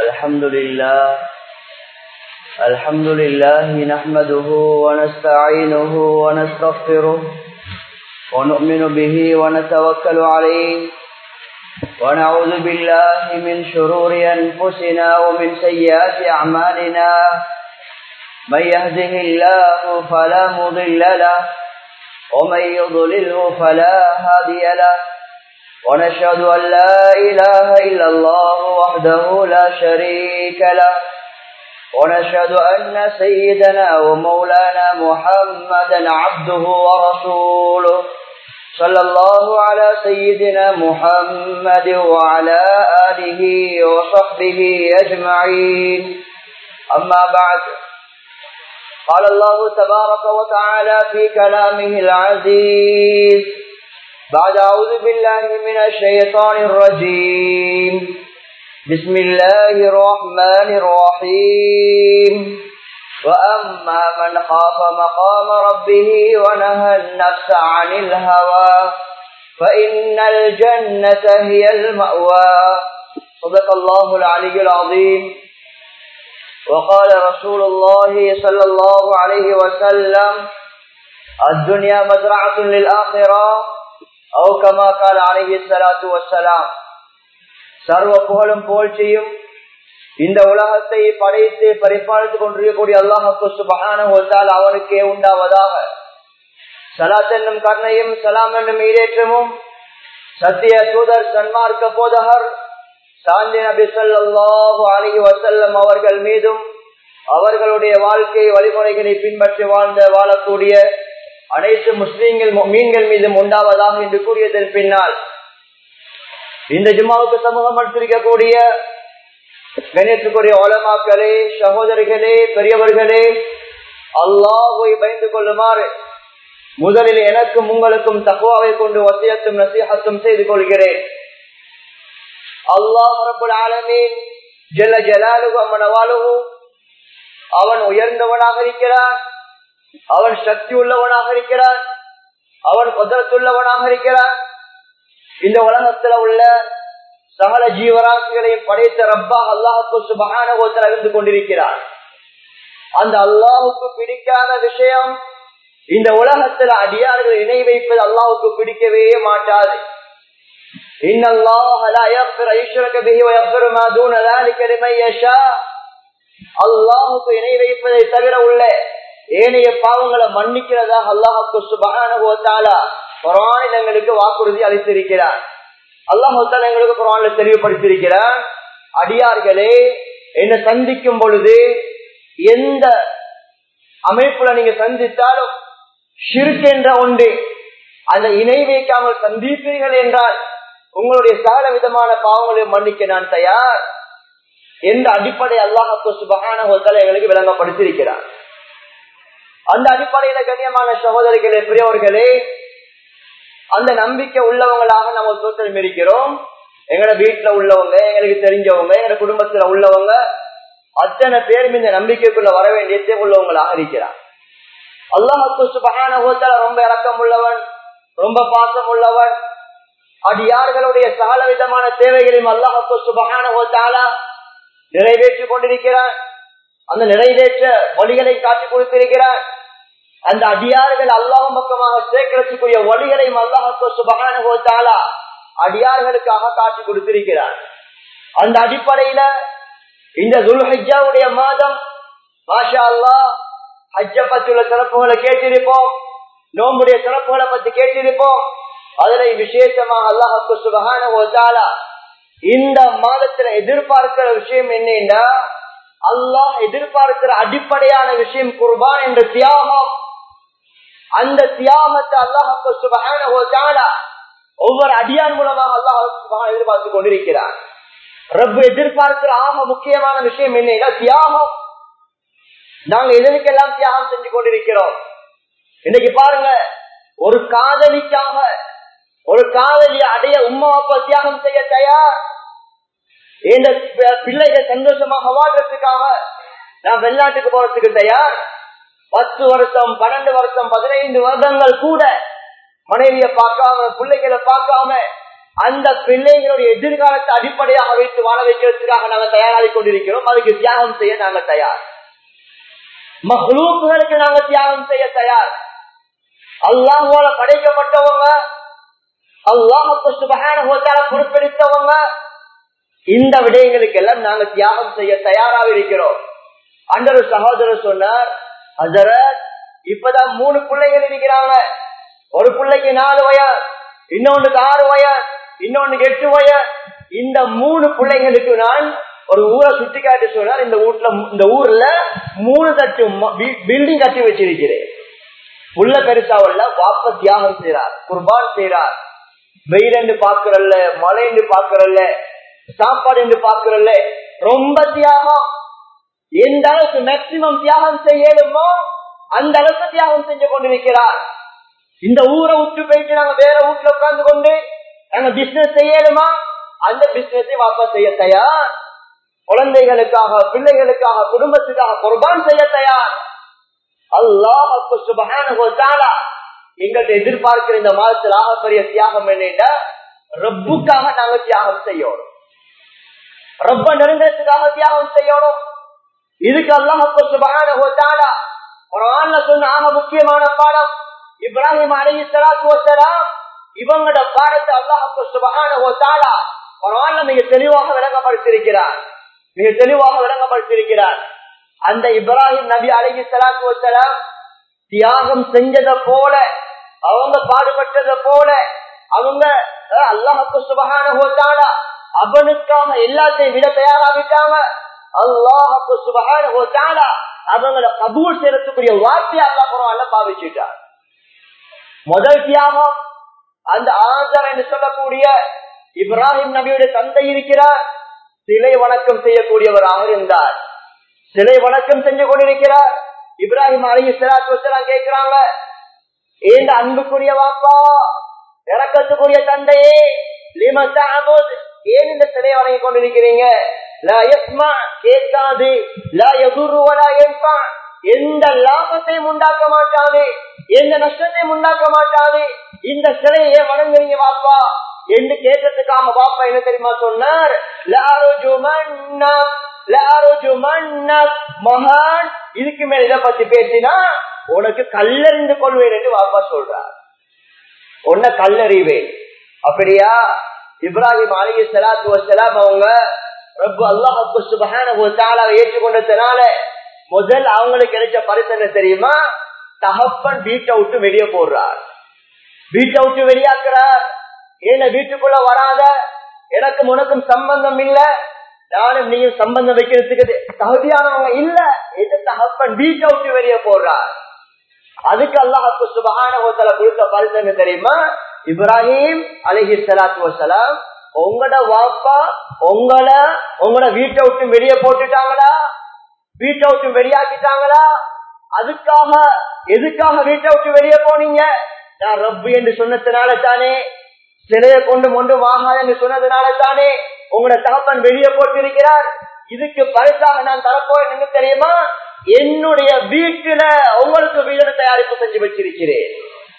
الحمد لله نحمده ونستعينه ونستغفره ونؤمن به ونتوكل عليه ونعوذ بالله من شرور أنفسنا ومن سيئات أعمالنا من يهده الله فلا مضل له ومن يضلله فلا هادي له ونشهد أن لا إله إلا الله وحده لا شريك له ونشهد أن سيدنا ومولانا محمدا عبده ورسوله صلى الله على سيدنا محمد وعلى آله وصحبه أجمعين أما بعد قال الله تبارك وتعالى في كلامه العزيز بعد أعوذ بالله من الشيطان الرجيم بسم الله الرحمن الرحيم وأما من خاف مقام ربه ونهى النفس عن الهوى فإن الجنة هي المأوى صدق الله العلي العظيم وقال رسول الله صلى الله عليه وسلم الدنيا مزرعة للآخرة أو كما قال عليه الصلاة والسلام சர்வ புகழும் புகழ்ச்சியும் இந்த உலகத்தை படைத்து பரிபாலித்துக் கொண்டிருக்கக்கூடிய அல்லாஹ் சுப்ஹானஹு வ தஆலா அவனுக்கே உண்டாவதாக. ஸலாத் என்னும் கருணையும் ஸலாம் என்னும் ஈடேற்றமும் சத்திய தூதர் சன்மார்க்க போதகர் சாந்தி நபி ஸல்லல்லாஹு அலைஹி வஸல்லம் அவர்கள் மீதும் அவர்களுடைய வாழ்க்கை வழிமுறைகளை பின்பற்றி வாழக்கூடிய அனைத்து முஸ்லிம்கள் முஃமின்கள் மீதும் உண்டாவதாக என்று கூறியதன் பின்னால் இந்த ஜும்மாவுக்கு சமூகம் அளித்திருக்கக்கூடிய கண்ணியத்துக்குரிய உலமாக்களே, சகோதரிகளே, பெரியவர்களே, அல்லாஹ்வை பயந்து கொள்ளுமாறு முதலில் எனக்கும் உங்களுக்கும் தக்வாவை கொண்டு வசியத்தும் நசீஹத்தும் செய்து கொள்கிறேன். அல்லாஹ் ரப்பல் ஆலமீன் ஜல்ல ஜலாலுஹு வமனவாலுஹு அவன் உயர்ந்தவனாக இருக்கிறான், அவன் சக்தி உள்ளவனாக இருக்கிறான், அவன் குத்ரத்துள்ளவனாக இருக்கிறான். இந்த உலகத்துல உள்ள சகல ஜீவராசிகளையும் படைத்த ரப்பா அல்லாஹ்வுக்கு சுப்ஹானஹு வ தஆலா இருந்து கொண்டிருக்கிறார். அந்த அல்லாஹ்வுக்கு பிடிக்காத விஷயம் இந்த உலகத்துல அடியார்கள் இணை வைப்பது அல்லாஹ்வுக்கு பிடிக்கவே மாட்டாது. இன்னல்லாஹ லா யக்ஃபிரு அய்யுஷ்ரக பிஹி வ யக்ஃபிரு மா தூன ذلك லிமன் யஷா. அல்லாஹ்வுக்கு இணை வைப்பதை தவிர உள்ள ஏனைய பாவங்களை மன்னிக்கிறதாக அல்லாஹ்வுக்கு சுப்ஹானஹு வ தஆலா குர்ஆனில் எங்களுக்கு வாக்குறுதி அளித்திருக்கிறார். அல்லாஹ் எங்களுக்கு குர்ஆனில் தெளிவுபடுத்தியிருக்கிறார், அடியார்களே என்ன சந்திக்கும் பொழுது எந்த அமைப்புல நீங்க சந்தித்தாலும் ஷிர்க் என்ற ஒன்று அந்த இணை வைக்காமல் சந்திப்பீர்கள் என்றால் உங்களுடைய சகல விதமான பாவங்களை மன்னிக்க நான் தயார் என்ற அடிப்படை அல்லாஹ் சுப்ஹானஹு வ தஆலா எங்களுக்கு விளங்கப்படுத்தியிருக்கிறார். அந்த அடிப்படையில கண்ணியமான சகோதரிகளே, பெரியவர்களே, அந்த நம்பிக்கை உள்ளவங்களாக நம்ம தோற்றம் இருக்கிறோம். எங்களோட வீட்டுல உள்ளவங்க, எங்களுக்கு தெரிஞ்சவங்க, எங்க குடும்பத்துல உள்ளவங்க அத்தனை பேரும் இந்த நம்பிக்கைக்குள்ள வர வேண்டிய உள்ளவங்களாக இருக்கிறார். அல்லாஹ் சுப்ஹானஹு வ தஆலா ரொம்ப இரக்கம் உள்ளவன், ரொம்ப பாசம் உள்ளவன். அடியார்களுடைய சகல விதமான தேவைகளையும் அல்லாஹ் சுப்ஹானஹு வ தஆலா நிறைவேற்றிக் கொண்டிருக்கிறான். அந்த நிறைவேற்ற வழிகளை காட்டிக் கொடுத்திருக்கிறான். அந்த அடியார்கள் அல்லாஹ் பக்கமாக சேர்க்கிறதுக்குரிய வழிகளையும் அல்லாஹ் சுப்ஹானஹு வ தஆலா அடியார்களுக்காக காட்டி கொடுத்திருக்கிறார். அந்த அடிப்படையில இந்த துல்ஹிஜ்ஜாவுடைய மாதம் மாஷா அல்லாஹ் ஹஜ்ஜ பற்றியுள்ள சிறப்புகளை கேட்டிருப்போம், நோம்புடைய சிறப்புகளை பற்றி கேட்டிருப்போம். அதுல விசேஷமாக அல்லாஹ் சுப்ஹானஹு வ தஆலா இந்த மாதத்துல எதிர்பார்க்கிற விஷயம் என்னன்னா, அல்லாஹ் எதிர்பார்க்கிற அடிப்படையான விஷயம் குர்பான் என்ற தியாகம். அந்த தியாகத்தை அல்லாஹ் சுப்ஹானஹு வ தஆலா ஒவ்வொரு அடியான் மூலமாக அல்லாஹ் சுப்ஹானஹு எதிர்பார்த்து கொண்டிருக்கிறார். ரப்பு எதிர்பார்க்கிற ஆக முக்கியமான விஷயம் என்னன்னா தியாகம். நாங்க எதற்கெல்லாம் தியாகம் செஞ்சு கொண்டிருக்கிறோம். இன்னைக்கு பாருங்க, ஒரு காதலிக்காக ஒரு காதலியை அடைய உம்மா அப்பா தியாகம் செய்ய தயார். இந்த பிள்ளைகள் சந்தோஷமாக வாழ்றதுக்காக நான் வெளிநாட்டுக்கு போறதுக்கு தயார். 10 வருஷம் 12 வருஷம் 15 வருடங்கள் கூட மனைவியை பார்க்காம பிள்ளைகளை பார்க்காம அந்த பிள்ளைகளுடைய எதிர்காலத்தை அடிப்படையாக வைத்து வாழ வைக்கிறதுக்காக நாங்கள் தயாராகி கொண்டிருக்கிறோம். அதுக்கு தியாகம் செய்ய நாங்கள் தயார். மஹ்லூக்குகளுக்கு நாங்கள் தியாகம் செய்ய தயார். அல்லாஹ்வால படைக்கப்பட்டவங்க, அல்லாஹ்வுக்கு சுப்ஹானஹு வ தஆலா பொறுப்பெடுத்தவங்க, இந்த விடயங்களுக்கு எல்லாம் நாங்கள் தியாகம் செய்ய தயாராக இருக்கிறோம். அன்றொரு சகோதரர் சொன்னார், ஹஜரத் இப்பதான் 3 பிள்ளைகள் இருக்கிறாங்க. ஒரு பிள்ளைக்கு 4 வயது, இன்னொன்னுக்கு 6 வயது, இன்னொன்னுக்கு 8 வயது. இந்த 3 பிள்ளைகளுக்கு நான் ஒரு ஊரை சுட்டி காட்டி சொன்னார், இந்த ஊர்ல 3 தட்டு பில்டிங் கட்டி வச்சிருக்கிறேன். உள்ள பெருசாவல்ல வாப்ப தியாகம் செய்யறார், குர்பான் செய்யறார். வெயில் என்று பாக்குறல்ல, மழை என்று பாக்குறல்ல, சாப்பாடு என்று பாக்குறல்ல, ரொம்ப தியாகம். எந்த அளவுக்கு மேக்சிமம் தியாகம் செய்யணுமோ அந்த அளவுக்கு தியாகம் செஞ்சு கொண்டிருக்கிறார். இந்த ஊரை விட்டு போயிட்டு நாங்க வேற வீட்டுல உட்கார்ந்து கொண்டு நாங்க பிசினஸ் செய்யணுமா, அந்த பிசினஸை வாப்பா செய்ய தயார். குழந்தைகளுக்காக, பிள்ளைகளுக்காக, குடும்பத்துக்காக குர்பான் செய்ய தயார். அல்லாஹ் சுப்ஹானஹு வ தஆலா எங்கள்கிட்ட எதிர்பார்க்கிற இந்த மாதத்தில் ஆகப்பெரிய தியாகம் என்னன்னா, ரப்புக்காக நாங்க தியாகம் செய்யணும், ரப்ப நெருங்கத்துக்காக தியாகம் செய்யணும். இதுக்கு அல்லாஹ் சுப்ஹானஹு வ தஆலா குர்ஆன்ல சொன்ன ஆக முக்கியமான பாடம் இப்ராஹிம் அலைஹிஸ்ஸலாத்து வஸ்ஸலாம். இவங்களோட பாடத்தை அல்லாஹ் சுப்ஹானஹு வ தஆலா குர்ஆன்ல மிக தெளிவாக விளங்கப்படுத்தியிருக்கிறார். அந்த இப்ராஹிம் நபி அலைஹிஸ்ஸலாத்து வஸ்ஸலாம் தியாகம் செஞ்சதை போல, அவங்க பாடுபட்டதை போல, அவங்க அல்லாஹ் சுப்ஹானஹு வ தஆலா அவனுக்காக எல்லாத்தையும் விட தயாராகிட்டாங்க. அல்லாஹ் சுப்ஹானஹு வ தஆலா அவங்களை கபூல் செய்யறதுக்குரிய வார்த்தையை அல்லாஹ் குர்ஆன்ல பாவிச்சிட்டார். முதல் தியாகம் அந்த ஆசர் என்று சொல்லக்கூடிய இப்ராஹிம் நபியுடைய தந்தை இருக்கிறார், சிலை வணக்கம் செய்யக்கூடியவராக இருந்தார். சிலை வணக்கம் செஞ்சு கொண்டிருக்கிறார். இப்ராஹிம் அலைஹிஸ்ஸலாத்து வஸ்ஸலாம் கேட்கிறாங்க, ஏன் அன்புக்குரிய வாப்பா, இறக்கத்துக்குரிய தந்தையே, லிம தஅபுத், ஏன் இந்த சிலையை வணங்கி கொண்டிருக்கிறீங்க? லா யஸ்மா, கேட்காது, லா யதுரு வலா யன்ஃபா, எந்த லாபத்தையும் உண்டாக்க மாட்டாது, எந்த நஷ்டத்தையும் உண்டாக்க மாட்டாது, இந்த சிலையை வணங்குறீங்க வாப்பா என்று கேட்டதுக்காக வாப்பா என்ன தெரியுமா சொன்னார்? மகான், இதுக்கு மேல இதை பத்தி பேசினா உனக்கு கல்லறிந்து கொள்வேன் என்று வாப்பா சொல்றார். உன்னை கல்லறிவேன். அப்படியா? இப்ராஹிம் அலைஹிஸ்ஸலாத்து வஸ்ஸலாம் அவங்க ரப்பு அல்லாஹ் சுப்ஹானஹு வ தஆலாவை ஏற்றுக்கொண்டதனால முதல் அவங்களுக்கு கிடைச்ச பரிசு என்ன தெரியுமா? தகப்பன் வீட்டை விட்டு வெளியே போடுறார், வீட்டை விட்டு வெளியாக்குறார். ஏன வீட்டுக்குள்ள வராத, எனக்கு உனக்கும் சம்பந்தம் இல்ல, நானும் நீயும் சம்பந்தம் வைக்கிறதுக்கு தகுதியானவங்க இல்ல என்று தகப்பன் வீட்டை விட்டு வெளியே போடுறார். அதுக்கு அல்லாஹ் சுப்ஹானஹு வ தஆலா கொடுத்த பரிசு என்ன தெரியுமா? இப்ராஹிம் அலைஹிஸ்ஸலாத்து வஸ்ஸலாம் உங்களோட வாப்பா உங்களோட வீட்டை விட்டு வெளியே போட்டுட்டாங்களா, வீட்டை விட்டு வெளியாக்கிட்டாங்களா? அதுக்காக எதுக்காக வீட்டை விட்டு வெளியே போனீங்க? நான் ரப்பு என்று சொன்னதுனால தானே, சிலையை கொண்டு ஒன்றும் ஆகாது என்று சொன்னதுனால தானே உங்களோட தகப்பன் வெளியே போட்டிருக்கிறார். இதுக்கு பரிசாக நான் தரப்போறேன் என்ன தெரியுமா? என்னுடைய வீட்டுல உங்களுக்கு வீடு தயாரிப்பு செஞ்சு வச்சிருக்கிறேன்.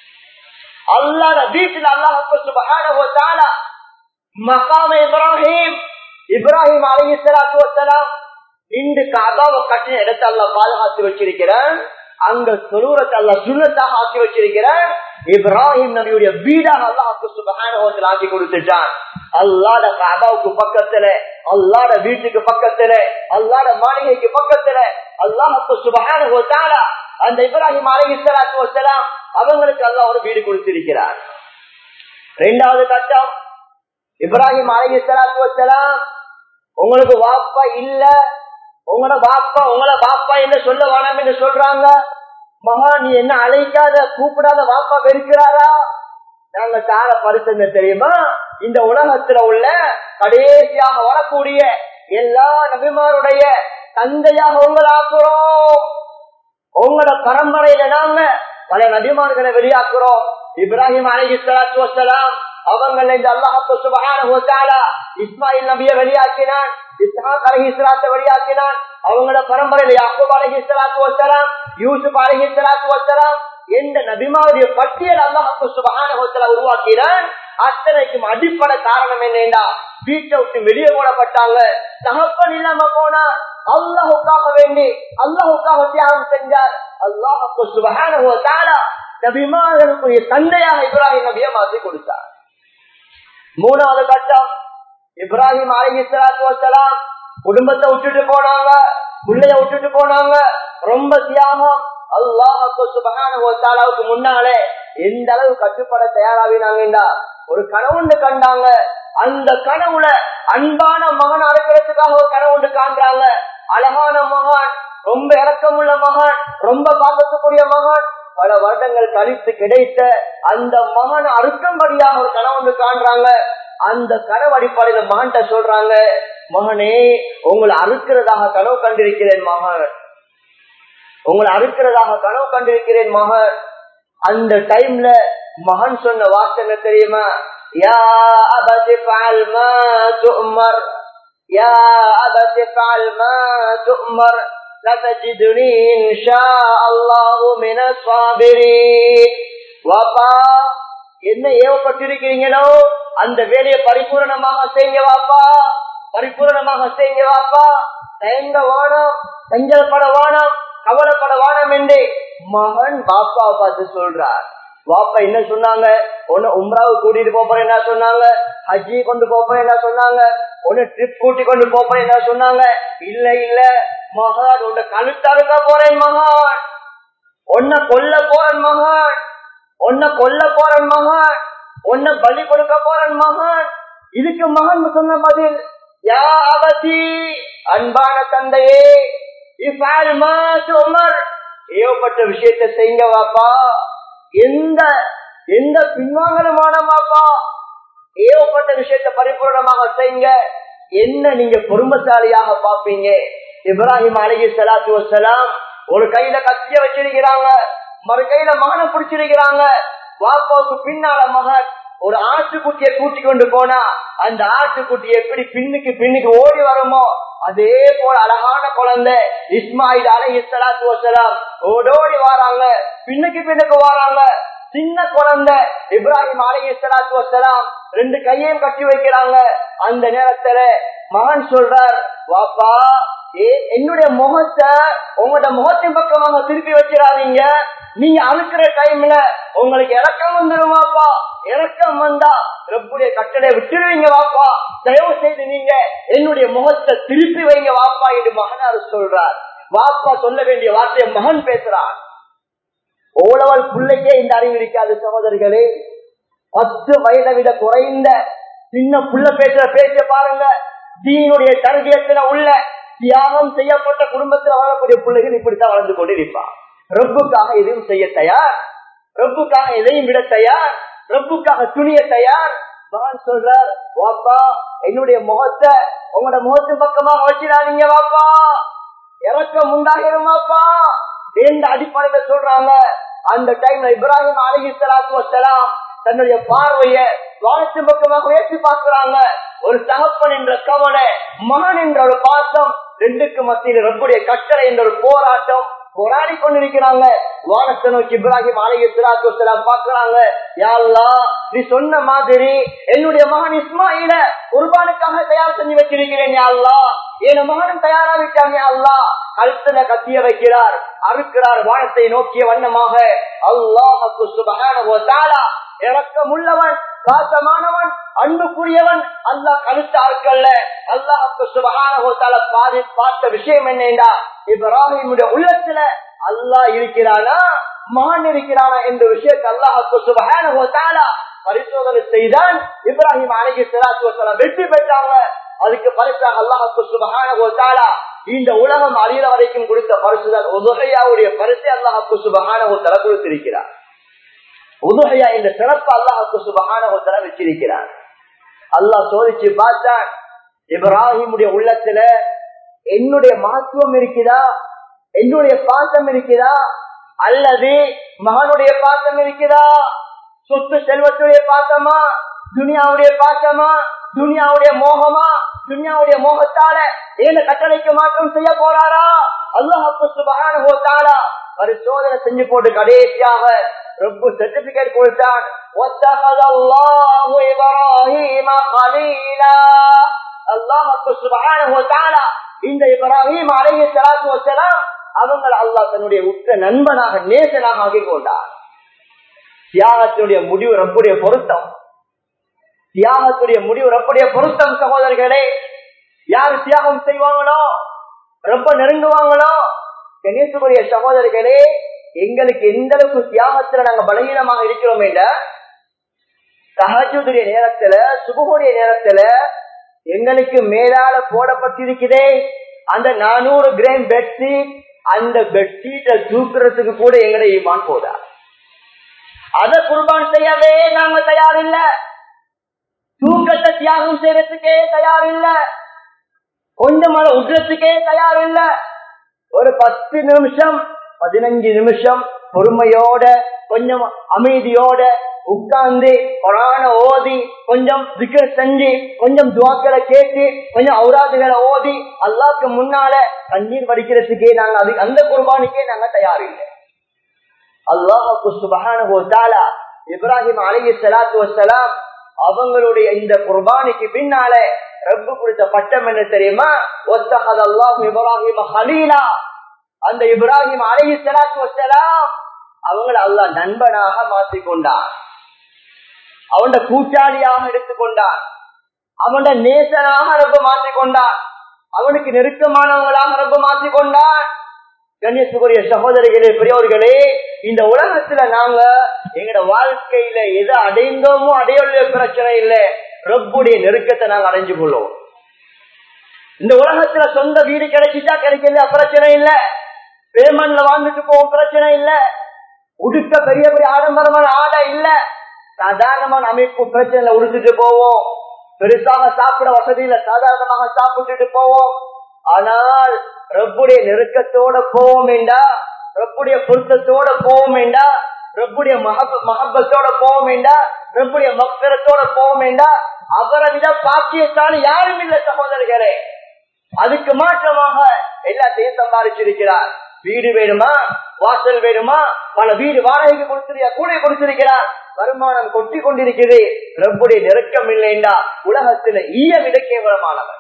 அல்லாஹ் வீட்டுல அல்லாஹ் சுப்ஹானஹு வ தஆலா மகாம இப்ராஹிம் அலைஹிஸ்ஸலாத்து வஸ்ஸலாம் இந்த கஅபாவை கட்டின இடத்தை அல்லாஹ் பாதுகாத்து வச்சிருக்கிறான். அங்க தொழுறத்தை அல்லாஹ் சுன்னத்தாக ஆக்கி வச்சிருக்கிறான். இப்ராஹிம் நபியுடைய வீடாக அல்லாஹ் சுப்ஹானஹு வ தஆலா ஆக்கி கொடுத்துட்டான். அல்லாஹ்ட கஅபாவுக்கு பக்கத்துல, அல்லாஹ்ட வீட்டுக்கு பக்கத்துல, அல்லாஹ்ட மாளிகைக்கு பக்கத்துல அல்லாஹ் சுப்ஹானஹு வ தஆலா அந்த இப்ராஹிம் அலைஹிஸ்ஸலாத்து வஸ்ஸலாம் அவங்களுக்கு அல்லாஹ் ஒரு வீடு கொடுத்திருக்கிறார். இரண்டாவது கட்டம், இப்ராஹிம் அலைஹிஸ்ஸலாத்து வஸ்ஸலாம் உங்களுக்கு வாப்பா இல்ல, உங்களோட வாப்பா என்ன சொல்ல வேணாம் என்று சொல்றாங்க. மகா நீ என்ன அழைக்காத கூப்பிடாத வாப்பா வெறுக்கிறாரா? நாங்க தார பரிசு தெரியுமா? இந்த உலகத்துல உள்ள கடைசியாக வரக்கூடிய எல்லா நபிமாருடைய தந்தையாக உங்களை ஆக்குறோம். உங்களோட பரம்பரையில நாங்க பல நபிமார்களை வெளியாக்குறோம். இப்ராஹிம் அலைஹிஸ்ஸலாத்து வஸ்ஸலாம் அவங்களை இந்த அல்லாஹ் சுப்ஹானஹு வ தஆலா இஸ்மாயில் நபியை வெளியாக்கினான், இஸ்ஹாக் அலைஹிஸ்ஸலாத்தை வெளியாக்கினான். அவங்களோட பரம்பரையில யாக்கூப் அலைஹிஸ்ஸலாத்து வஸ்ஸலாம், யூசுப் அலைஹிஸ்ஸலாத்து வஸ்ஸலாம் என்ற நபிமாவுடைய பட்டியல் அல்லாஹ் சுப்ஹானஹு வ தஆலா உருவாக்கினான். அத்தனைக்கும் அடிப்படை காரணம் என்னன்னா வீட்டை விட்டு வெளியே போடப்பட்டாங்க. தகப்பன் இல்லாம போனா அல்லாஹுக்காக வேண்டி அல்லாஹுக்காக தியாகம் செஞ்சார். அல்லாஹ் சுப்ஹானஹு வ தஆலா நபிமார்களுக்குரிய தந்தையாக இப்ராஹிம் நபியை மாற்றி கொடுத்தார். மூணாவது கட்டம், இப்ராஹிம் அலைஹிஸ்ஸலாத்து வஸ்ஸலாம் குடும்பத்தை விட்டுட்டு போனாங்க, பிள்ளைய விட்டுட்டு போனாங்க. ரொம்ப தியாகம். அல்லாஹ் சுப்ஹானஹு வ தஆலாவுக்கு முன்னாலே எந்த அளவு கட்டுப்பட தயாராகினாங்கடா, ஒரு கனவுண்டு கண்டாங்க. அந்த கனவுல அன்பான மகன் அழைக்கிறதுக்காக ஒரு கனவுண்டு காண்றாங்க. அழகான மகன், ரொம்ப இரக்கமுள்ள மகன், ரொம்ப பாக்கக்கூடிய மகன். பல வருடங்கள் கழித்து கிடைத்த அந்த மகன் அறுக்கும்படியாக ஒரு கனவுண்டு காண்றாங்க. அந்த கனவு அடிப்படையில மகன்கிட்ட சொல்றாங்க, மகனே உங்களை அறுக்கிறதாக கனவு கண்டிருக்கிறேன் மகன், உங்களை அறுக்கிறதாக கனவு கண்டிருக்கிறேன் மகன். அந்த டைம்ல மகன் சொன்ன வார்த்தை என்ன தெரியுமா? யா அபதி ஃபஅல் மா துஅமர், யா அபதி ஃபஅல் மா துஅமர் லதஜிதுனி இன்ஷாஅல்லாஹு மினஸ் ஸாபிரீன். வாப்பா, என்ன ஏவப்பட்டிருக்கிறீங்களோ அந்த வேலையை பரிபூரணமாக செய்யுங்க வாப்பா, பரிபூரணமாக செய்யுங்க வாப்பா. தயங்க வானம், செஞ்சல்பட வானம், கவலைப்பட வானம் என்று மகன் பாப்பாவை பார்த்து சொல்றார். பாப்பா என்ன சொன்னாங்க? ஒன்னு உம்ராவு கூட்டிட்டு போறேன் என்ன சொன்னாங்க, ஹஜ்ஜி கொண்டு போறேன் என்ன சொன்னாங்க, ஒன்னு ட்ரிப் கூட்டி கொண்டு போறேன் என்ன சொன்னாங்க. இல்ல இல்ல மகன், உன்னை கழுத்தறுக்க போறேன் மகன், உன்னை கொல்ல போறேன் மகன், உன்னை கொல்ல போறேன் மகன், உன்னை பலி கொடுக்க போறேன் மகன். இதுக்கு மகன் சொன்ன பதில், யா அபதி, அன்பான தந்தையே, இஃபால் மா துஅமர், ஏவப்பட்ட விஷயத்தை செய்யுங்க வாப்பா, எந்த எந்த பின்வாங்கலுமான வாப்பா, ஏவப்பட்ட விஷயத்தை பரிபூர்ணமாக செய்யுங்க. என்ன நீங்க பொறுமைசாலியாக பாப்பீங்க. இப்ராஹிம் அலைஹிஸ்ஸலாத்து வஸ்ஸலாம் ஒரு கையில கத்திய வச்சிருக்கிறாங்க, மறு கையில மகனை பிடிச்சிருக்கிறாங்க. வாப்பாவுக்கு பின்னால மகன் ஒரு ஆட்டுக்குட்டியை கூட்டி கொண்டு போனா அந்த ஆட்டுக்குட்டி எப்படி பின்னுக்கு ஓடி வருமோ அதே போல அழகான குழந்தை இஸ்மாயில் அலைஹிஸ்ஸலாத்து வஸ்ஸலாம் ஓடோடி வராங்க, பின்னுக்கு வராங்க. சின்ன குழந்தை இப்ராஹிம் அலைஹிஸ்ஸலாத்து வஸ்ஸலாம் ரெண்டு கையையும் கட்டி வைக்கிறாங்க. அந்த நேரத்துல மகன் சொல்றார், வாப்பா என்னுடைய முகத்தை உங்களோட முகத்தின் பக்கமாக திருப்பி வச்சிடாதீங்க, நீங்க அறுக்கிற டைம்ல உங்களுக்கு இறக்கம் வந்துருமாப்பா, இறக்கம் வந்தா ரப்புடைய கட்டளை விட்டுருவீங்க வாப்பா, தயவு செய்து நீங்க என்னுடைய முகத்தை திருப்பி வைங்க வாப்பா என்று மகனார் சொல்றார். வாப்பா சொல்ல வேண்டிய வார்த்தையை மகன் பேசுறான். ஓலவல் பிள்ளைக்கே இந்த அறிவு இருக்காது சகோதரிகளே. 10 வயதை விட குறைந்த சின்ன புள்ள பேசுற பேச பாருங்க. தீனுடைய தர்பியத்துல உள்ள தியாகம் செய்யப்பட்ட குடும்பத்தில் வாழக்கூடிய பிள்ளைகள் இப்படித்தான் வளர்ந்து கொண்டிருப்பான். ரப்புக்காக எதையும் செய்ய தயார், ரப்புக்காக எதையும் விட தயார், ரப்புக்காக துணிய தயார். மகன் சொல்றார், வாப்பா என்னுடைய முகத்தை உங்களோட முகத்தின் பக்கமாக வச்சிடாதீங்க வாப்பா, இறக்கம் உண்டாகிருமாப்பா என்ற அடிப்படையில சொல்றாங்க. அந்த டைம்ல இப்ராஹிம் அலைஹிஸ்ஸலாத்து வஸ்ஸலாம் தன்னுடைய பார்வைய வானத்தின் பக்கமாக உயர்த்தி பார்க்கிறாங்க. ஒரு தகப்பன் என்ற கவலை, மகன் என்ற ஒரு பாசம், ரெண்டுக்கு மத்தியில் ரப்புடைய கட்டளை என்ற ஒரு போராட்டம் போராடி கொண்டிருக்கிறாங்க. வானத்தை நோக்கி இப்ராஹிம் அலைஹிஸ்ஸலாத்து வஸ்ஸலாம் பார்க்கிறாங்க. யா அல்லாஹ், நீ சொன்ன மாதிரி என்னுடைய மகன் இஸ்மாயில குர்பானுக்காக தயார் செஞ்சு வச்சிருக்கிறேன் யா அல்லாஹ், என் மகனும் தயாராகிட்டான் யா அல்லாஹ். கழுத்துல கத்திய வைக்கிறார், அறுக்கிறார். வானத்தை நோக்கிய வண்ணமாக அல்லாஹ் சுப்ஹானஹு வ தஆலா இரக்கமுள்ளவன், பாசமானவன், அன்புக்குரியவன். அல்லாஹ் கழுத்த அறுக்கல்ல. அல்லாஹ் சுப்ஹானஹு வ தஆலா பார்த்த விஷயம் என்னன்னா, இப்ராஹிமுடைய உள்ளத்துல அல்லாஹ் இருக்கிறானா மகன் இருக்கிறானா என்ற விஷயத்தை அல்லாஹ் சுப்ஹானஹு வ தஆலா பரிசோதனை செய்தான். இப்ராஹிம் அலைஹிஸ்ஸலாத்து வஸ்ஸலாம் வெற்றி பெற்றாங்க. அதுக்கு பரிசாக அல்லாஹ் சுப்ஹானஹு வ தஆலா இந்த உலகம் அழிகிற வரைக்கும் கொடுத்த பரிசுதான் உதுஹியாவுடைய பரிசை அல்லாஹ் சுப்ஹானஹு வ தஆலா கொடுத்திருக்கிறார். உதுஹியா என்ற சிறப்பு அல்லாஹ் சுப்ஹானஹு வ தஆலா வச்சிருக்கிறார். அல்லாஹ் சோதிச்சு பார்த்தான், இப்ராஹிமுடைய உள்ளத்துல என்னுடைய மகத்துவம் இருக்குதா, என்னுடைய பாசம் இருக்குதா, அல்லது மகனுடைய பாசம் இருக்குதா, சொத்து செல்வத்துடைய பாசமா, துனியாவுடைய பாசமா, துனியாவுடைய மோகமா, துனியாவுடைய மோகத்தால ஏன கட்டளைக்கு மாற்றம் செய்ய போறாரா? அல்லாஹ் சுப்ஹானஹு வ தஆலா பரிசோதனை செஞ்சு போட்டு கடைசியாக ரொம்ப சர்டிபிகேட் கொடுத்தான். வத்தஹதல்லாஹு இப்ராஹீம கலீலா. அல்லாஹ் சுப்ஹானஹு வ தஆலா இந்த இப்ராஹீம் அலைஹிஸ்ஸலாத்து வஸ்ஸலாம் அவங்களை அல்லாஹ் தன்னுடைய உற்ற நண்பனாக நேசனாக ஆக்கிக் கொண்டார். தியாகத்துடைய முடிவு ரப்புடைய பொருத்தம். தியாகத்துடைய முடிவு ரப்புடைய பொருத்தம். சகோதரர்களே, யாரு தியாகம் செய்வாங்களோ ரொம்ப நெருங்குவாங்களோ. கணேசுடைய சகோதரர்களே, எங்களுக்கு எந்த அளவுக்கு தியாகத்துல நாங்க பலகீனமாக இருக்கிறோம் என்ற தஹஜ்ஜுடைய நேரத்துல சுபஹுடைய நேரத்துல எங்களுக்கு மேலால போடப்பட்டிருக்கிறே அந்த 400 கிராம் பெட்ஷீட், அந்த பெட்ஷீட்டை தூக்குறதுக்கு கூட எங்களுடைய ஈமான் போதா. அதை குர்பான் செய்யவே நாங்க தயார் இல்ல. தூக்கத்தை தியாகம் செய்யறதுக்கே தயார் இல்ல. கொஞ்சம் உட்றதுக்கே தயார் இல்ல. ஒரு 10 நிமிஷம் 15 நிமிஷம் பொறுமையோட கொஞ்சம் அமைதியோட உட்கார்ந்து குர்ஆனை ஓதி கொஞ்சம் திக்ர் செஞ்சு கொஞ்சம் துஆக்களை கேட்டு கொஞ்சம் ஔராதுகளை ஓதி அல்லாஹ்க்கு முன்னால கண்ணீர் வடிக்கிறதுக்கே நாங்க அந்த குர்பானுக்கே நாங்க தயார் இல்லை. அல்லாஹ் சுப்ஹானஹு வ தஆலா இப்ராஹிம் அலைஹிஸ்ஸலாத்து வஸ்ஸலாம் அவங்களுடைய இந்த குர்பானுக்கு பின்னால ரப்பு கொடுத்த பட்டம் என்ன தெரியுமா? வத்தஹதல்லாஹு இப்ராஹீம கலீலா. அந்த இப்ராஹிம் அலைஹிஸ்ஸலாத்து வஸ்ஸலாம் அவங்களை அல்லாஹ் நண்பனாக மாற்றிக்கொண்டார். அவனோட கூட்டாளியாக எடுத்துக்கொண்டார். அவனோட நேசனாக ரப்பு மாற்றிக்கொண்டார். அவனுக்கு நெருக்கமானவங்களாக ரப்பு மாற்றிக்கொண்டார். கண்ணியத்துக்குரிய சகோதரிகளே, பெரியவர்களே, இந்த உலகத்துல நாங்க எங்களோட வாழ்க்கையில எதை அடைந்தோமோ அடையுள்ள பிரச்சனை இல்லை, ரப்புடைய நெருக்கத்தை நாங்க அடைஞ்சு கொள்வோம். இந்த உலகத்துல சொந்த வீடு கிடைச்சிட்டா கிடைக்கல பிரச்சனை இல்ல, பேமெண்ட்ல வாழ்ந்துட்டு போவோம் பிரச்சனை இல்ல, உடுக்க பெரிய பெரிய ஆடம்பரமான ஆடை இல்ல, சாதாரணமான அமைப்பு பிரச்சனை உடுத்துட்டு போவோம், பெருசாக சாப்பிட வசதியில சாதாரணமாக சாப்பிட்டுட்டு போவோம். ஆனால் ரப்புடைய நெருக்கத்தோட போவோம் என்றா, ரப்புடைய பொருத்தத்தோட போவோம் என்றா, ரப்புடைய மஹப்பத்தோட போவோம் என்றா, ரப்புடைய மக்ரத்தோட போவோம் என்றா அவரை விட பாக்கியத்தால் யாரும் இல்லை சகோதரர்களே. அதுக்கு மாற்றமாக எல்லாத்தையும் சம்பாதிச்சிருக்கிறார். வீடு வேணுமா, வாசல் வேணுமா, பல வீடு வாடகைக்கு கொடுத்திருக்கிறார், கூட கொடுத்திருக்கிறார், வருமானம் கொட்டி கொண்டிருக்கிறது. ரப்புடைய நெருக்கம் இல்லைண்டா உலகத்துல ஈய விட கேவலமானவர்,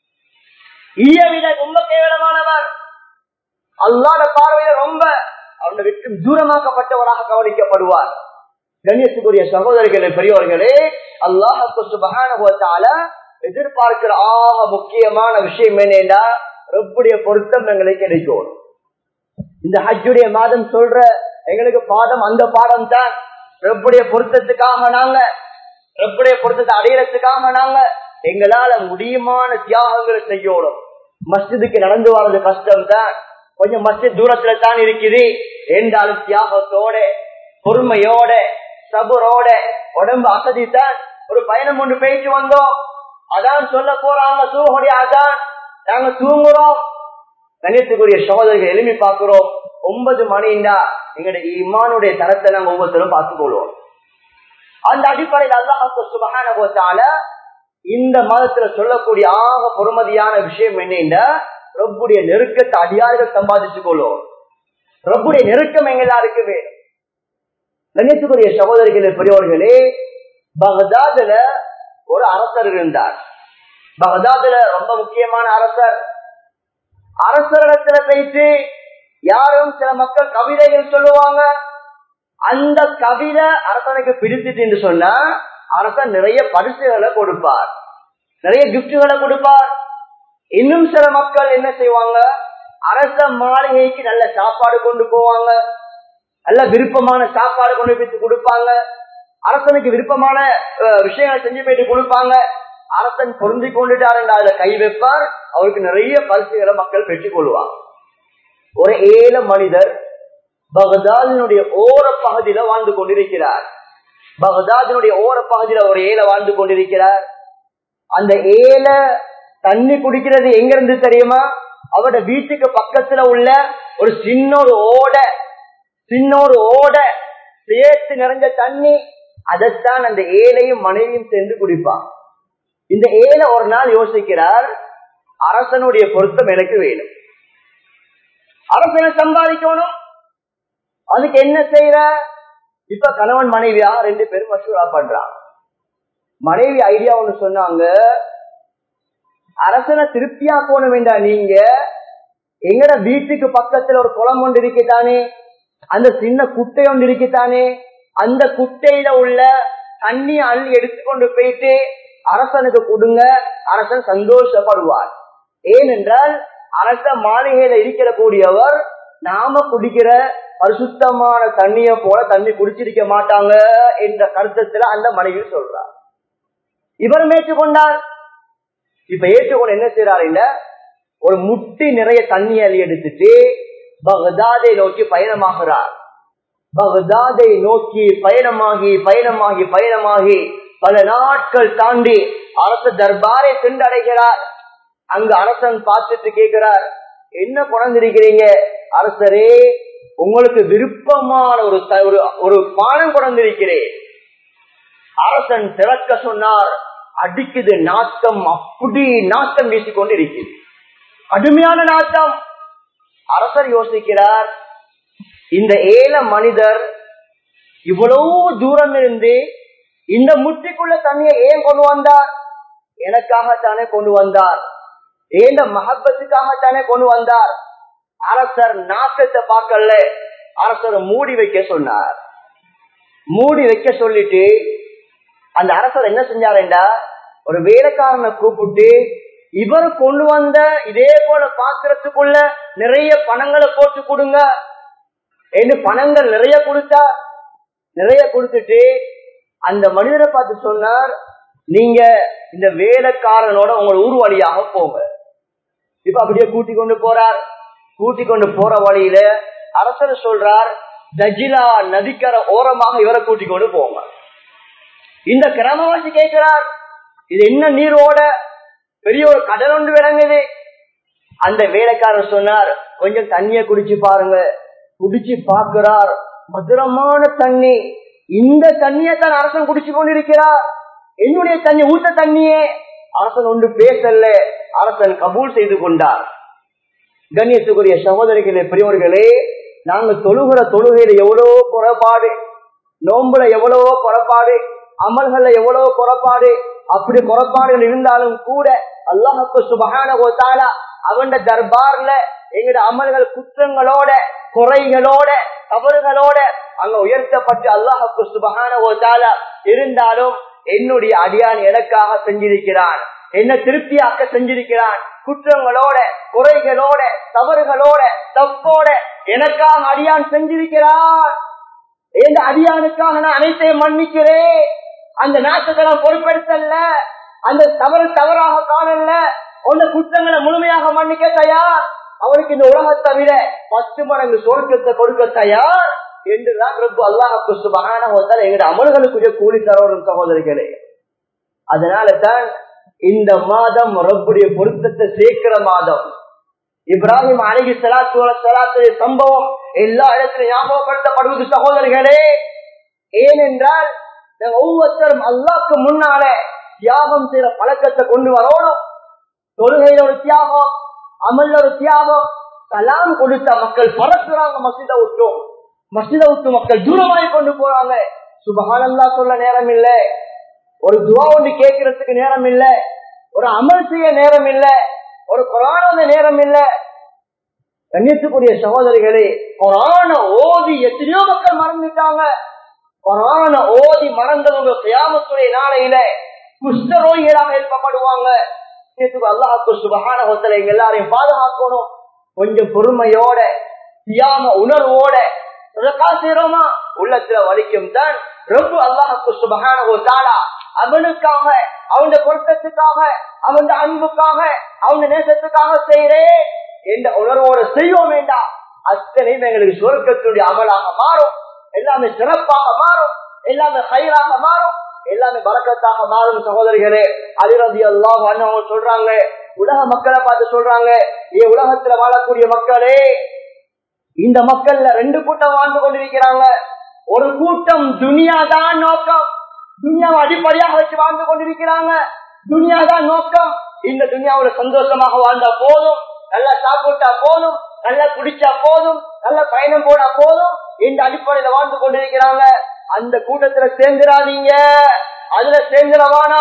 ஈய விட ரொம்ப கேவலமானவர். அல்லாஹ்வுடைய பார்வையில ரொம்ப அவருடைய விட்டு தூரமாக்கப்பட்டவராக கவனிக்கப்படுவார். கண்ணியத்துக்குரிய சகோதரர்களே, பெரியவர்களே, அல்லாஹ் சுப்ஹானஹு வ தஆலா எதிர்பார்க்கிற ஆக முக்கியமான விஷயம் என்னன்னா ரப்புடைய பொருத்தம் எங்களுக்கு கிடைக்கும். இந்த ஹஜ்ஜுடைய மாதம் சொல்ற எங்களுக்கு பாடம் அந்த பாடம் தான். ரப்புடைய பொருத்தத்துக்காக நாங்க, ரப்புடைய பொருத்தத்தை அடையறதுக்காக நாங்க எங்களால முடியுமான தியாகங்களை செய்யணும். மஸ்ஜிதுக்கு நடந்து வர்றது கஷ்டம் தான், கொஞ்சம் மஸ்ஜித் தூரத்துல தான் இருக்குது என்றாலும் தியாகத்தோட பொறுமையோட சபரோட உடம்பு அசதித்தான் ஒரு பயணம் ஒன்று போயிட்டு வந்தோம். அதான் சொல்ல போறாங்க சூஹுடைய அதான், நாங்க தூங்குறோம். கண்ணியத்துக்குரிய சகோதரர்கள் எழுப்பி பார்க்கிறோம், 9 மணிண்டா எங்களுடைய ஈமானுடைய தரத்தை நாங்க ஒவ்வொருத்தரும் பார்த்துக் கொள்வோம். அந்த அடிப்படையில் அல்லாஹ் சுப்ஹானஹு வ தஆலா இந்த மாதத்துல சொல்லக்கூடிய ஆக பொறுமதியான விஷயம் என்னன்னா ரப்புடைய நெருக்கத்தை அடியார்கள் சம்பாதிச்சுக் கொள்வோம். ரப்புடைய நெருக்கம் எங்க எல்லாருக்கு வேணும். கண்ணியத்துக்குரிய சகோதரிகளே, பெரியவர்களே, பகதாதுல ஒரு அரசர் இருந்தார். பகதாதுல ரொம்ப முக்கியமான அரசர். அரசரிடத்துல போயிட்டு யாரும் சில மக்கள் கவிதைகள் சொல்லுவாங்க. அந்த கவிதை அரசனுக்கு பிடிச்சிட்டு சொன்னா அரசன் நிறைய பரிசுகளை கொடுப்பார், நிறைய கிஃப்டுகளை கொடுப்பார். இன்னும் சில மக்கள் என்ன செய்வாங்க, அரச மாளிகைக்கு நல்ல சாப்பாடு கொண்டு போவாங்க, நல்ல விருப்பமான சாப்பாடு கொண்டு போய் கொடுப்பாங்க, அரசனுக்கு விருப்பமான விஷயங்களை செஞ்சு போயிட்டு கொடுப்பாங்க. அரசன் பொருந்தி கொண்டுட்டார் என்று அதுல கை வைப்பார், அவருக்கு நிறைய பரிசுகளை மக்கள் பெற்றுக் கொள்வாங்க. ஒரு ஏழை மனிதர் பகதாதினுடைய ஓர பகுதியில வாழ்ந்து கொண்டிருக்கிறார். பகதாதினுடைய ஓர பகுதியில ஒரு ஏழை வாழ்ந்து கொண்டிருக்கிறார். அந்த ஏழை தண்ணி குடிக்கிறது எங்க இருந்து தெரியுமா? அவரோட வீட்டுக்கு பக்கத்துல உள்ள ஒரு சின்னொரு ஓடை சேர்த்து நிறைஞ்ச தண்ணி, அதைத்தான் அந்த ஏழையும் மனைவியும் சேர்ந்து குடிப்பான். இந்த ஏழை ஒரு நாள் யோசிக்கிறார், அரசனுடைய பொருத்தம் எனக்கு வேணும், அரசனை சம்பாதிக்கணும், அதுக்கு என்ன செய்யற? இப்ப கணவன் மனைவியா 2 பேரும் மசூரா பண்றாங்க. மனைவி ஐடியா ஒண்ணு சொன்னாங்க, அரசனை திருப்தியா போன வேண்டாம், நீங்க எங்கட வீட்டுக்கு பக்கத்துல ஒரு குளம் ஒன்று இருக்குதானே, அந்த சின்ன குட்டை ஒன்று இருக்குதானே, அந்த குட்டையில உள்ள தண்ணி அள்ளி எடுத்துக்கொண்டு போயிட்டு அரசனுக்கு கொடுங்க, அரசன் சந்தோஷப்படுவார். ஏனென்றால் அரச மாளிகையில இருக்கிற கூடியவர் நாம குடிக்கிற பரிசுத்தமான தண்ணிய போல தண்ணி குடிச்சிருக்க மாட்டாங்க என்ற கருத்தத்துல அந்த மனைவி சொல்றார். இவரும் ஏற்றுக்கொண்டார். இப்ப ஏற்றுக்கொண்டு என்ன செய்யறாரு, ஒரு முட்டி நிறைய தண்ணி அள்ளி எடுத்துட்டு பகதாதை நோக்கி பயணமாகிறார். பகதாதை நோக்கி பயணமாகி பயணமாகி பயணமாகி பல நாட்கள் தாண்டி அரச தர்பாரை சென்றடைகிறார். அங்க அரசன் பார்த்துட்டு கேட்கிறார், என்ன கொண்டிருக்கிறீங்க? அரசரே, உங்களுக்கு விருப்பமான ஒரு பானம் கொண்டிருக்கிறேன். அரசன் திறக்க சொன்னார், அடிக்குது நாட்டம், அப்படி நாட்டம் வீசிக்கொண்டு இருக்கிறது, கடுமையான நாட்டம். அரசர் யோசிக்கிறார், இந்த ஏழை மனிதர் இவ்வளவு தூரம் இருந்து இந்த முட்டிக்குள்ள தண்ணியை ஏன் கொண்டு வந்தார்? எனக்காகத்தானே கொண்டு வந்தார், ஏந்த மஹப்பத்துக்காகத்தானே கொண்டு வந்தார். அரசர் நாட்டத்தை பார்க்கல, அரசர் மூடி வைக்க சொன்னார். மூடி வைக்க சொல்லிட்டு அந்த அரசர் என்ன செஞ்சாருண்டா, ஒரு வேலைக்காரனை கூப்பிட்டு இவர் கொண்டு வந்த இதே போல பாத்திரத்துக்குள்ள நிறைய பணங்களை போட்டு கொடுங்க என்று பணங்கள் நிறைய கொடுத்தா. நிறைய கொடுத்துட்டு அந்த மனிதரை பார்த்து சொன்னார், நீங்க இந்த வேலைக்காரனோட உங்க ஊர் வழியாக போங்க. இப்ப அப்படியே கூட்டிக் கொண்டு போறார். கூட்டிக் கொண்டு போற வழியில அரசர் சொல்றார், தஜிலா நதிக்கரை ஓரமாக இவரை கூட்டிக் கொண்டு போங்க. இந்த கிராமவாசி கேட்கிறார், இது என்ன நீரோட? பெரிய ஒரு கடல் ஒன்று விளங்குது. அந்த வேலைக்காரர் சொன்னார், கொஞ்சம் தண்ணிய குடிச்சு பாருங்க. குடிச்சு பார்க்கிறார், மதுரமான தண்ணி. இந்த தண்ணியை தான் அரசன் குடிச்சு கொண்டிருக்கிறார், என்னுடைய தண்ணி ஊத்த தண்ணியே. அரசன் ஒன்று பேசல, அரசன் கபூல் செய்து கொண்டார். கண்ணியத்துக்குரிய சகோதரிகளே, பெரியவர்களே, நாங்க தொழுகிற தொழுகையில எவ்வளவோ குறைபாடு, நோம்புல எவ்வளவோ குறைபாடு, அமல்கள்ல எவ்வளவோ குறைபாடு. அப்படி குறைபாடுகள் இருந்தாலும் கூட அல்லாஹ்வுக்கு சுப்ஹானஹு வ தஆலா அவன் தர்பார்ல எங்கட அமல்கள் குற்றங்களோட குறைகளோட தவறுகளோட அங்க உயர்த்தப்பட்டு அல்லாஹ்வுக்கு சுப்ஹானஹு வ தஆலா இருந்தாலும் என்னுடைய அடியான் எனக்காக செஞ்சிருக்கிறான், என்ன திருப்தியாக்க செஞ்சிருக்கிறான். குற்றங்களோட குறைகளோட தவறுகளோட தப்போட எனக்காக அடியான் செஞ்சிருக்கிறான். இந்த அடியானுக்காக நான் அனைத்தையும் மன்னிக்கிறேன். அந்த நாட்டத்தை நான் பொறுப்பெடுத்தல்ல, அந்த தவறு தவறாக காணல, அந்த குற்றங்களை முழுமையாக மன்னிக்க தயார். அவனுக்கு இந்த உலகத்தை விட 10 மடங்கு சொர்க்கத்தை கொடுக்க தயார் என்றுதான் ரப்பு அல்லாஹ்வுக்கு சுப்ஹானஹு வ தஆலா எங்களுடைய அமல்களுக்குரிய கூலி தரவரும் சகோதரிகளே. அதனால தான் இந்த மாதம் ரப்புடைய பொருத்தத்தை சேர்க்கிற மாதம். இப்ராஹிம் அலைஹிஸ்ஸலாத்து வஸ்ஸலாத்து சம்பவம் எல்லா இடத்திலும் ஞாபகப்படுத்தப்படுவது சகோதரிகளே. ஏனென்றால் ஒவ்வொருத்தரும் அல்லாஹ்க்கு முன்னால தியாகம் செய்யற பழக்கத்தை கொண்டு வரணும். தொழுகையில ஒரு தியாகம், அமல்ல ஒரு தியாகம். கலாம் கொடுத்த மக்கள் பறக்குறாங்க, மஸ்ஜிதை விட்டு மக்கள் தூரமாய் கொண்டு போறாங்க. சுப்ஹானல்லாஹ் சொல்ல நேரம் இல்ல, ஒரு துஆ ஒன்று கேட்கறதுக்கு நேரம் இல்ல, ஒரு அமல் செய்ய நேரம் இல்ல, ஒரு குர்ஆன் நேரம் இல்ல. கண்ணியத்துக்குரிய சகோதரிகளே, குர்ஆன ஓதி எத்தனையோ மக்கள் மறந்துட்டாங்க. குர்ஆன ஓதி மறந்தவங்க கியாமத்துடைய நாளையில குஷ்டரோகிகளாக எழுப்பப்படுவாங்க. அல்லாஹ்வுக்கு சுப்ஹானஹு வ தஆலா எங்க எல்லாரையும் பாதுகாக்கணும். கொஞ்சம் பொறுமையோட தியாக உணர்வோட சதகா செய்றோமா, உள்ளத்துல வலிக்கும் தான் ரப்பு அல்லாஹ்வுக்கு சுப்ஹானஹு வ தஆலா அவனுக்காக, அவனுடைய பொருத்தத்துக்காக, அவனுடைய அன்புக்காக, அவனுடைய நேசத்துக்காக செய்யறேன் என்ற உணர்வோட செய்வோம் வேண்டாம். அத்தனையும் எங்களுக்கு சொர்க்கத்துடைய அமலாக மாறும், எல்லாமே சிறப்பாக மாறும், எல்லாமே ஹைராக மாறும், எல்லாமே பரக்கத்தாக மாறும். சகோதரிகளே, அலி ரலியல்லாஹு அன்ஹு சொல்றாங்க, உலக மக்களை பார்த்து சொல்றாங்க, உலகத்துல வாழக்கூடிய மக்களே, இந்த மக்கள்ல 2 கூட்டம் வாழ்ந்து கொண்டிருக்கிறாங்க. ஒரு கூட்டம் துனியாதான் நோக்கம், துனியாவை அடிப்படையாக வச்சு வாழ்ந்து கொண்டிருக்கிறாங்க. துனியாதான் நோக்கம். இந்த துனியாவோட சந்தோஷமாக வாழ்ந்தா போதும், நல்லா சாப்பிட்டா போதும், நல்லா குடிச்சா போதும், நல்ல பயணம் போனா போதும், இந்த அடிப்படையில வாழ்ந்து கொண்டிருக்கிறாங்க. அந்த கூட்டத்துல சேர்ந்துடாதீங்க, அதுல சேர்ந்துடவானா.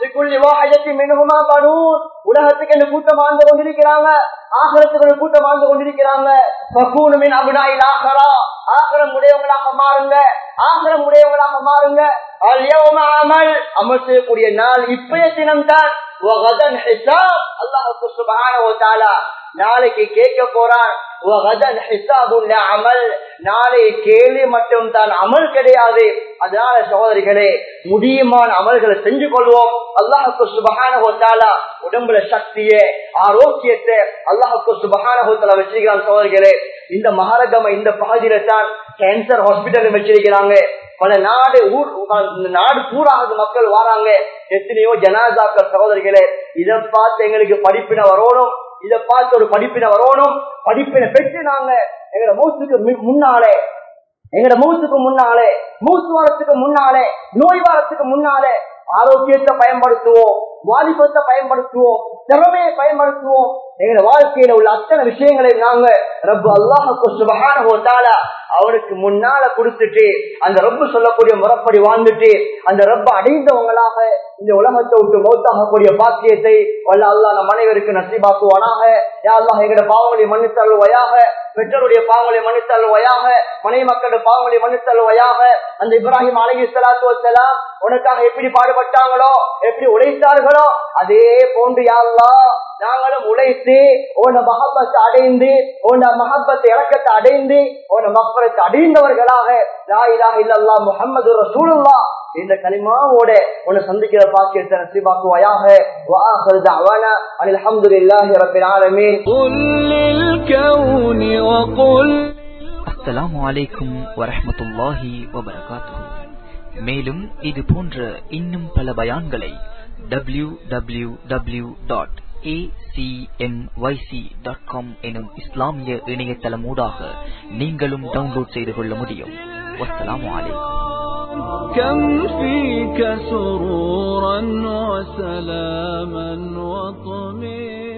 உலகத்துக்கு என்ன கூட்டம் வாழ்ந்து கொண்டிருக்கிறாங்க, ஆகரத்துக்கு கூட்டம் வாழ்ந்து கொண்டிருக்கிறாங்க. ஆகரம் உடையவங்களாக மாறுங்க, ஆகரம் உடையவங்களாக மாறுங்க. அமல் செய்யக்கூடிய நாள் இப்பய தினம்தான். அல்லாஹ் சுப்ஹானஹு வ தஆலா நாளைக்கு கேட்க போறான். நாளை கேள்வி மட்டும் தான், அமல் கிடையாது. அதனால சகோதரிகளே, முடியுமான அமல்களை செஞ்சு கொள்வோம். அல்லாஹ்வுக்கு சுப்ஹானஹு வ தஆலா உடம்புல சக்தியை, ஆரோக்கியத்தை அல்லாஹ்வுக்கு சுப்ஹானஹு வ தஆலா வச்சிருக்கிறான். சகோதரிகளே, இந்த மஹரகம இந்த பகுதியில தான் கேன்சர் ஹாஸ்பிட்டல் வச்சிருக்கிறாங்க. பல நாடு பூராக மக்கள் வராங்க, எத்தனையோ ஜனாசாக்கள். சகோதரிகளே, இதை பார்த்து எங்களுக்கு படிப்பினை வரணும், இதை பார்த்து ஒரு படிப்பினை வரணும். படிப்பினை பெற்று நாங்க எங்களோட மூச்சுக்கு முன்னாலே மூச்சு வாரத்துக்கு முன்னாலே நோய் வாரத்துக்கு முன்னாலே ஆரோக்கியத்தை பயன்படுத்துவோம், வாலிபத்தை பயன்படுத்துவோம், திறமையை பயன்படுத்துவோம். எங்க வாழ்க்கையில உள்ள அத்தனை விஷயங்களை நாங்க ரப்பு அல்லாஹ்வுக்கு சுப்ஹானஹு வ தஆலா அவனுக்கு முன்னால கொடுத்துட்டு, அந்த ரப்பு சொல்லக்கூடிய முறைப்படி வாழ்ந்துட்டு, அந்த ரப்ப அடைந்தவங்களாக இந்த உலகத்தை விட்டு மௌத்தாகக்கூடிய பாக்கியத்தை வல்ல அல்லாஹ் நம் அனைவருக்கு நசீபாக்குவானாக. யா அல்லாஹ், எங்களுடைய பாவங்களை மன்னித்தருள்வாயாக, பெற்றோருடைய பாவங்களை மன்னித்தருள்வாயாக, மனைவி மக்களுடைய பாவங்களை மன்னித்தருள்வாயாக. அந்த இப்ராஹிம் அலைஹிஸ்ஸலாத்து வஸ்ஸலாம் உனக்காக எப்படி பாடுபட்டாங்களோ, எப்படி உழைத்தார்களோ, அதே போன்று யா அல்லாஹ் நாங்களும் உழைத்து உன்னை மஹப்பத்தை அடைந்து, உன்னை மஹப்பத்தை இறக்கத்தை அடைந்து, உன்னை மக்பரத்தை அடைந்தவர்களாக லா இலாஹ இல்லல்லாஹ் முஹம்மது ரசூலுல்லாஹ் இந்த கலிமாவோட உன்னை சந்திக்கிற பாக்கியத்தை நசீபாக்குவாயாக. வ ஆகிரு தஅவானா அனில் ஹம்துலில்லாஹி ரப்பில் ஆலமீன். குல் லில் கௌனி வ குல். அஸ்ஸலாமு அலைக்கும் வரஹ்மத்துல்லாஹி வ பரகாத்துஹு. மேலும் இது போன்ற இன்னும் பல பயான்களை www.acmyc.com எனும் இஸ்லாமிய இணையதளமூடாக நீங்களும் டவுன்லோட் செய்து கொள்ள முடியும். வஸ்ஸலாமு அலைக்கும். كم فيك سرورا وسلاما وطمئنا